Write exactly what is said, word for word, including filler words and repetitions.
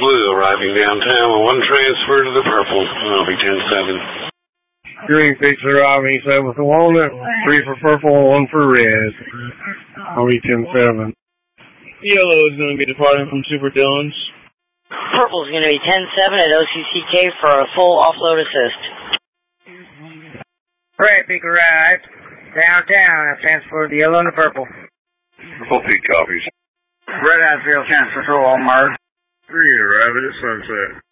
blue arriving downtown with one transfer to the purple. I'll be ten seven. Green six arriving seven for walnut, three for purple, one for red. I'll be ten seven. Yellow is going to be departing from Super Dillon's. Purple is going to be ten seven at O C C K for a full offload assist. Red Peak arrived downtown. I've transferred the yellow and the purple. Purple Peak copies. Red Hatfield transfer for Walmart. Three arriving at Sunset.